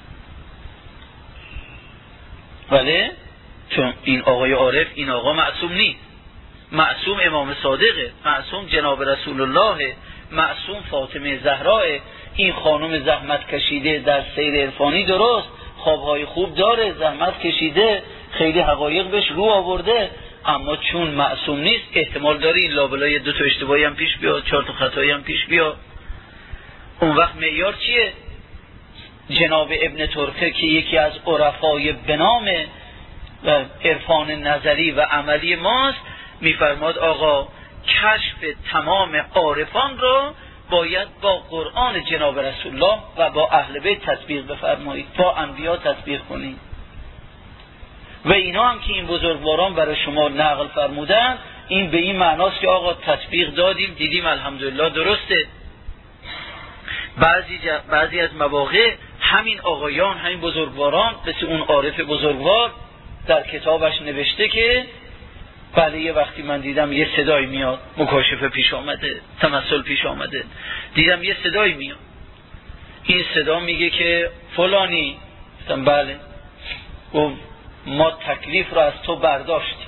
ولی چون این آقای عارف، این آقا معصوم نیست، معصوم امام صادقه، معصوم جناب رسول الله، معصوم فاطمه زهرا. این خانم زحمت کشیده در سیر عرفانی، درست خوابهای خوب داره، زحمت کشیده، خیلی حقایق بهش رو آورده، اما چون معصوم نیست احتمال داره این لابلای دو تا اشتباهی هم پیش بیاد، چهار تا خطایی هم پیش بیاد. اون وقت معیار چیه؟ جناب ابن طرفه که یکی از عرفای بنام عرفان نظری و عملی ماست، میفرماد آقا کشف تمام عارفان را باید با قرآن جناب رسول الله و با اهل بیت تطبیق بفرمایید، با انبیا تطبیق کنید. و اینا هم که این بزرگواران برای شما نقل فرمودن، این به این معناست که آقا تطبیق دادیم، دیدیم الحمدلله درسته. بعضی, جا بعضی از مواقع همین آقایان، همین بزرگواران، مثل اون عارف بزرگوار در کتابش نوشته که بله یه وقتی من دیدم یه صدای میاد، مکاشفه پیش آمده، تمثل پیش آمده، دیدم یه صدای میاد، این صدا میگه که فلانی. گفتم بله. گفت ما تکلیف رو از تو برداشتیم.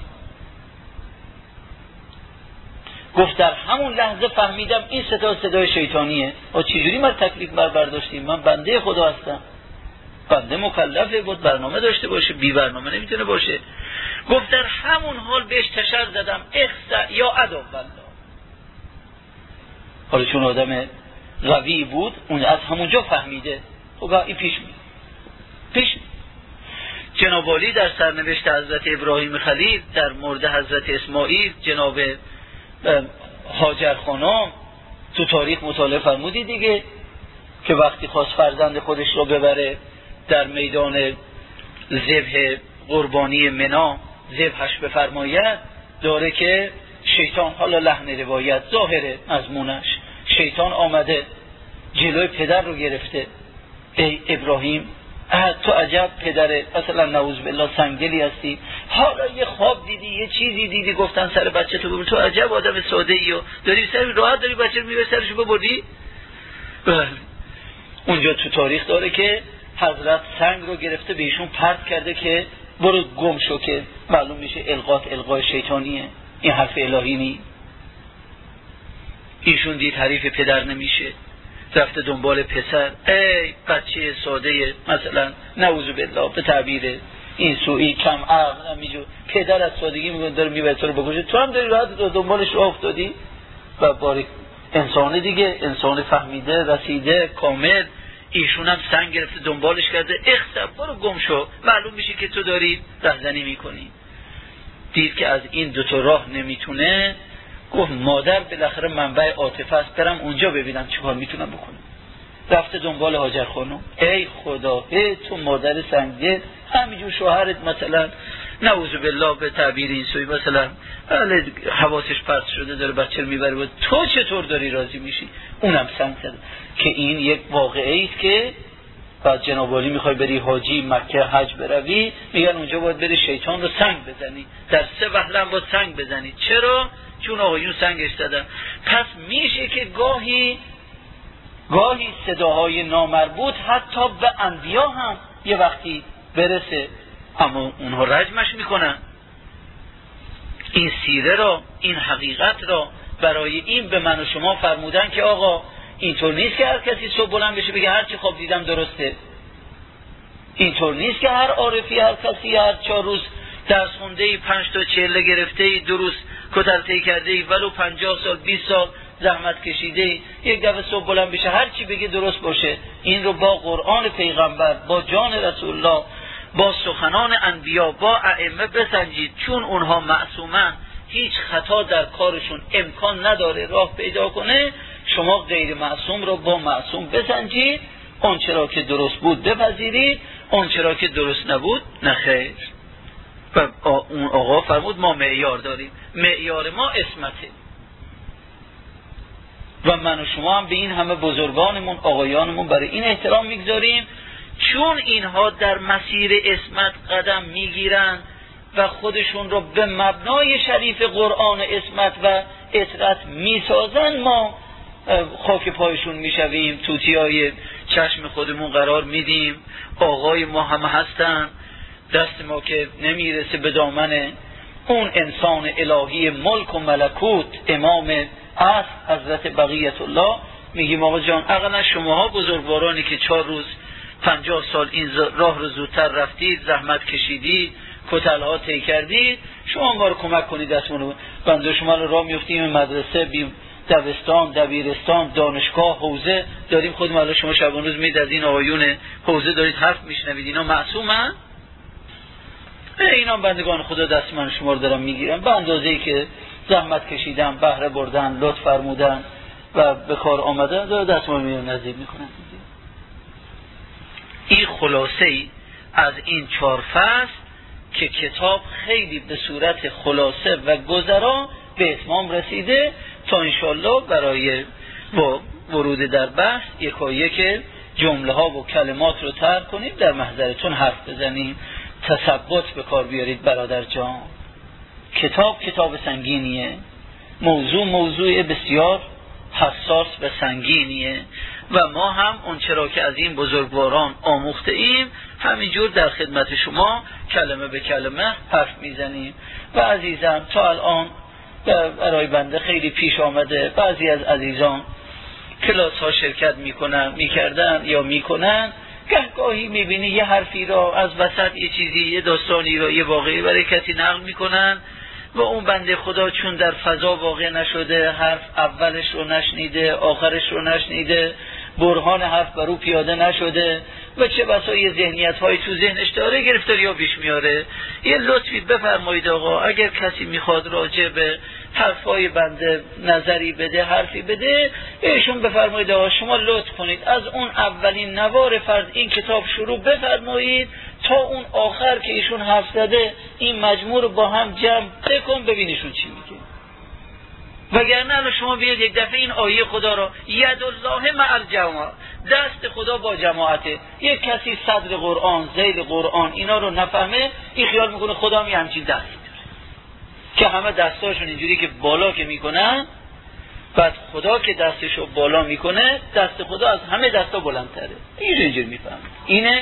گفت در همون لحظه فهمیدم این صدا صدای شیطانیه. و چجوری من تکلیف بر برداشتیم؟ من بنده خدا هستم، بنده مکلفه، بود برنامه داشته باشه، بی برنامه نمیتونه باشه. گفت در همون حال بهش تشر زدم اخسا یا عدو بالله. حالا چون آدم قوی بود اون از همونجا فهمیده. خب این پیش می پیش می. جناب عالی در سرنوشت حضرت ابراهیم خلیل در مورد حضرت اسماعیل، جناب هاجر خانم تو تاریخ مطالعه فرمودی دیگه، که وقتی خواست فرزند خودش رو ببره در میدان ذبح قربانی منا ذبحش بفرماید، داره که شیطان، حالا لحن روایت ظاهر مضمونش، شیطان آمده جلوی پدر رو گرفته. ای ابراهیم تو عجب پدره، مثلا نعوذ بالله سنگدلی هستی، حالا یه خواب دیدی، یه چیزی دیدی، گفتن سر بچه تو ببر، تو عجب آدم ساده ای و داری سر راحت داری بچه رو میبری سرشو ببردی. بله اونجا تو تاریخ داره که حضرت سنگ رو گرفته به ایشون پرت کرده که برو گم شو، که معلوم میشه القات القای شیطانیه، این حرف الهی نی. ایشون دید حریف پدر نمیشه، رفته دنبال پسر. ای بچه ساده مثلا نعوذ بالله به تعبیر این سوئی کم عقل نمیجو، پدر از سادگی میگه داره میبره تو رو بکشه، تو هم داری راحت دنبالش راه افتادی. و باری انسان دیگه، انسان فهمیده رسیده کامل، ایشون هم سنگ گرفته دنبالش کرده، اخسب برو گم شو، معلوم میشه که تو داری رهزنی میکنی. دید که از این دوتا راه نمیتونه، گفت مادر بالاخره منبع عاطفه است، برم اونجا ببینم چیکار میتونم بکنم. رفته دنبال هاجر خانم. ای خدا، ای تو مادر سنگدل، همینجور شوهرت مثلا نعوذ بالله به تعبیر این سوی مثلا بله حواسش پرت شده داره بچه رو میبره، و تو چطور داری راضی میشی؟ اونم سنگ زده. که این یک واقعه است که بعد جناب عالی میخوای بری حاجی مکه حج بروی، میگن اونجا باید بری شیطان رو سنگ بزنی، در سه وهله باید سنگ بزنی. چرا؟ چون آقایون سنگش زدن. پس میشه که گاهی گاهی صداهای نامربوط حتی به انبیا هم یه وقتی برسه، اما اونها رجمش میکنن. این سیره را، این حقیقت را برای این به من و شما فرمودن که آقا اینطور نیست که هر کسی صبح بلند بشه بگه هر چی خواب دیدم درسته. اینطور نیست که هر عارفی، هر کسی هر چهار روز درس خونده ای، پنج تا چله گرفته ای، دروس کتلته کرده ای، ولو پنجاه سال بیست سال زحمت کشیده ای، یک دفعه صبح بلند بشه هر چی بگه درست باشه. این رو با قرآن پیغمبر، با جان رسول الله، با سخنان انبیا، با ائمه بسنجید، چون اونها معصومن، هیچ خطا در کارشون امکان نداره راه پیدا کنه. شما غیر معصوم رو با معصوم بسنجید، اون چرا که درست بود بپذیرید، اون چرا که درست نبود نخیر. و اون آقا فرمود ما معیار داریم، معیار ما عصمته. و من و شما هم به این همه بزرگانمون، آقایانمون برای این احترام میگذاریم، چون اینها در مسیر عصمت قدم میگیرن و خودشون رو به مبنای شریف قرآن عصمت و اطرت میسازن، ما خاک پایشون میشویم، توتیای چشم خودمون قرار میدیم. آقای ما هم هستن، دست ما که نمیرسه به دامن اون انسان الهی ملک و ملکوت، امام اصل حضرت بقیت الله. میگیم آقا جان اقلا شماها بزرگوارانی که چهار روز پنجاه سال این راه رو زودتر رفتید، زحمت کشیدید، کتلها طی کردید، شما ما رو کمک کنید، دستمون رو بنده شما رو راه میفتیم مدرسه، بیم دبستان، دبیرستان، دانشگاه، حوزه داریم. خود ما شما شبان روز میید از این آقایون حوزه دارید حرف میشنوید، اینا معصومن؟ اینا بندگان خدا دست من شما رو دارم میگیرم به اندازه‌ای که زحمت کشیدن، بهره بردن، لطف فرمودن و به کار آمدن، داره دست ما رو نصیب میکنن. این خلاصه ای از این چهار فصل که کتاب خیلی به صورت خلاصه و گذرا به اتمام رسیده، تا انشالله برای با ورود در بحث یکا یک جمله ها و کلمات رو طرح کنیم، در محضرتون حرف بزنیم، تثبت به کار بیارید برادر جان. کتاب کتاب سنگینیه، موضوع موضوع بسیار حساس و سنگینیه و ما هم اون چرا که از این بزرگواران آموخته ایم همینجور در خدمت شما کلمه به کلمه حرف میزنیم. و عزیزان تا الان برای بنده خیلی پیش آمده بعضی از عزیزان کلاس ها شرکت میکنن، میکردن یا میکنن، گهگاهی میبینی یه حرفی را از وسط یه چیزی، یه داستانی را، یه واقعی برای کسی نقل میکنن و اون بنده خدا چون در فضا واقع نشده، حرف اولش رو نشنیده، آخرش رو نشنیده، برهان حرف بر او پیاده نشده و چه بسا یه ذهنیت های تو ذهنش داره، گرفتاری ها پیش میاره. یه لطفی بفرمایید آقا اگر کسی میخواد راجع به حرفای بنده نظری بده، حرفی بده، ایشون بفرمایید آقا شما لطف کنید از اون اولین نوار فرض این کتاب شروع بفرمایید تا اون آخر که ایشون حرف زده، این مجموع رو با هم جمع بکن ببینیشون چی میگه. وگرنه الان شما بیاید یک دفعه این آیه خدا رو ید الله مع الجماعه، دست خدا با جماعته، یک کسی صدر قرآن، ذیل قرآن اینا رو نفهمه، این خیال میکنه خدا هم همچین دستی داره که همه دستاشون اینجوری که بالا که میکنن، بعد خدا که دستشو بالا میکنه دست خدا از همه دستا بلندتره. اینجوری اینجوری میفهمه. اینه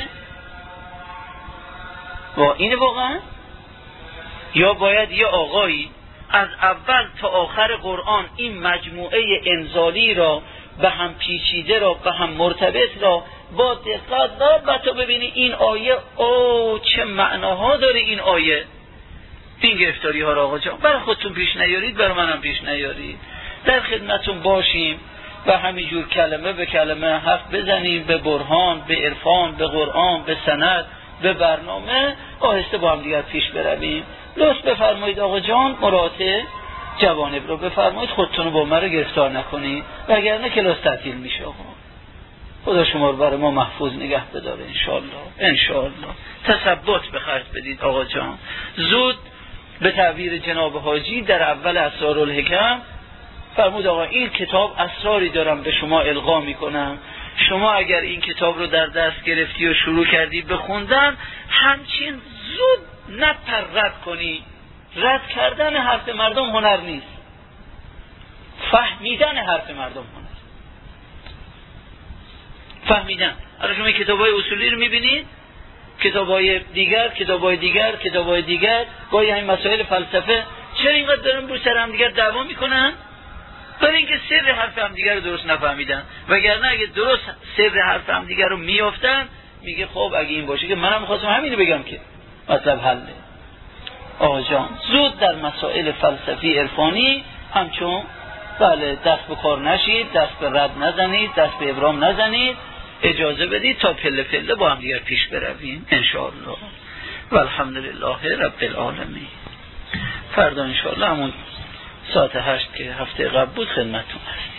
با اینه واقعا، یا باید یه آقایی از اول تا آخر قرآن این مجموعه انزالی را به هم پیچیده را به هم مرتبط را با دقت و تو ببینی این آیه او چه معناها داره این آیه. این گرفتاری ها را آقا جان برای خودتون پیش نیارید، برای منم پیش نیارید، در خدمتون باشیم و همینجور کلمه به کلمه حرف بزنیم، به برهان، به عرفان، به قرآن، به سند، به برنامه آهسته با هم دیگر پیش برویم. لطف بفرمایید آقا جان مراعات جوانب رو بفرمایید، خودتون رو با من رو گرفتار نکنید وگرنه کلاس تعطیل میشه. آقا خدا شما رو برای ما محفوظ نگه بداره انشالله. انشالله تثبت به خرج بدید آقا جان. زود به تعبیر جناب حاجی در اول اسرارالحکم فرمود آقا این کتاب اسراری دارم به شما القا میکنم، شما اگر این کتاب رو در دست گرفتی و شروع کردی به خوندن همچین زود نپر رد کنی. رد کردن حرف مردم هنر نیست، فهمیدن حرف مردم هنر. فهمیدن. الان شما کتابای اصولی رو میبینید، کتابای دیگر کتابای دیگر کتابای دیگر گاهی همین مسائل فلسفه چرا اینقدر دارن رو سر هم دیگر دعوا میکنن؟ برای اینکه سر حرف هم دیگر رو درست نفهمیدن. وگرنه اگه درست سر حرف هم دیگر رو میافتن میگه خب اگه این باشه که منم می‌خواستم همینو بگم که مطلب حله. آقا جان زود در مسائل فلسفی عرفانی همچون بله دست به کار نشید، دست به رد نزنید، دست به ابرام نزنید، اجازه بدید تا پله پله با هم دیگر پیش برویم ان شاء الله. و الحمدلله رب العالمین. فردا ان شاء الله همون ساعت هشت که هفته قبل بود خدمتتون هست.